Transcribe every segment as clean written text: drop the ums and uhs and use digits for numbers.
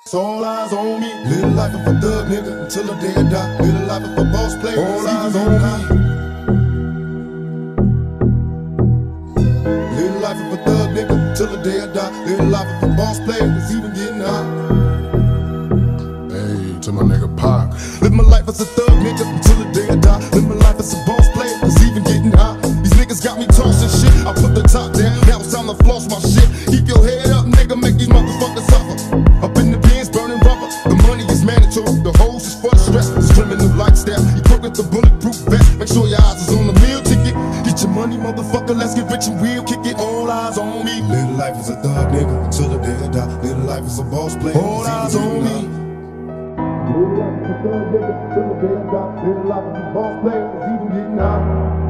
So all eyes on me. Live the life of a thug nigga until the day I die. Live the life of a boss player. All eyes on me. Live the life of a thug nigga till the day I die. Live the life of a boss player that's even getting high. Hey, to my nigga Pac. Live my life as a thug nigga until the day I die. Live my life as a boss player that's even getting high. These niggas got me tossing shit. I put the top down, now it's time to floss my shit. Keep your head up, nigga, make these motherfuckers suffer. Up in the bins, burning rubber. The money is mandatory, the hose is for the stress. It's criminal lifestyle, equipped with the bulletproof vest. Make sure your eyes is on the meal ticket. Get your money, motherfucker, let's get rich and real. Kick it, all eyes on me. Live the life as a thug nigga until the day I die. Live the life as a boss player. All eyes on me. Live the life as a thug nigga till the day I die. Live the life as a boss player that's even getting high.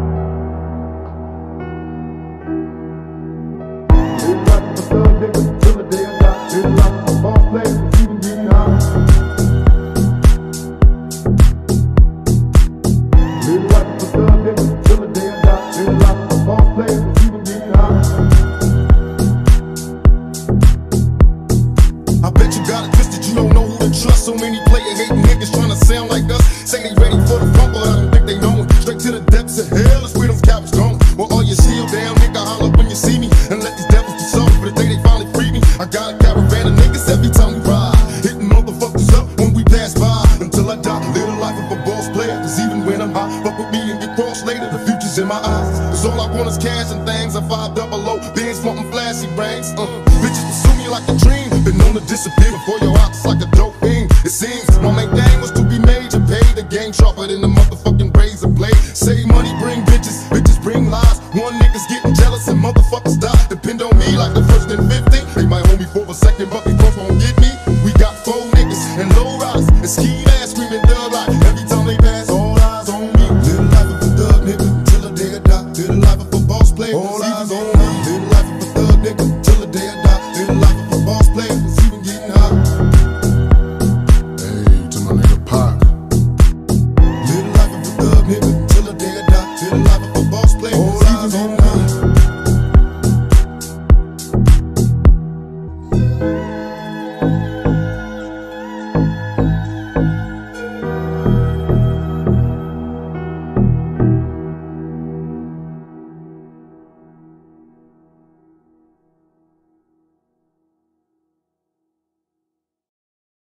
Live the life as a thug nigga till the day I die. Live the life as a boss player that's even getting high. Live the life as a thug nigga till the day I die. Live the life as a boss player that's even getting high. I bet you got it twisted, you don't know who to trust. So many player hating niggas trying to sound like us. Say they ready for the funk, but I don't think they know it. Straight to the depths of hell is where them cowards going. Well, all your shield down, nigga, holler when you see me. And let these devils be sorry for the day they finally free me. I got a caravan of niggas every time we ride, hitting motherfuckers up when we pass by. Until I die, live the life of a boss player. Cause even when I'm high, fuck with me and get crossed later. The future's in my eyes. Cause all I want is cash and things. I 500, Benz wanting flashy rings. Bitches pursue me like a dream. Been known to disappear before your eyes like a dope fiend. It seems my main thing was to be major, pay the game sharper than the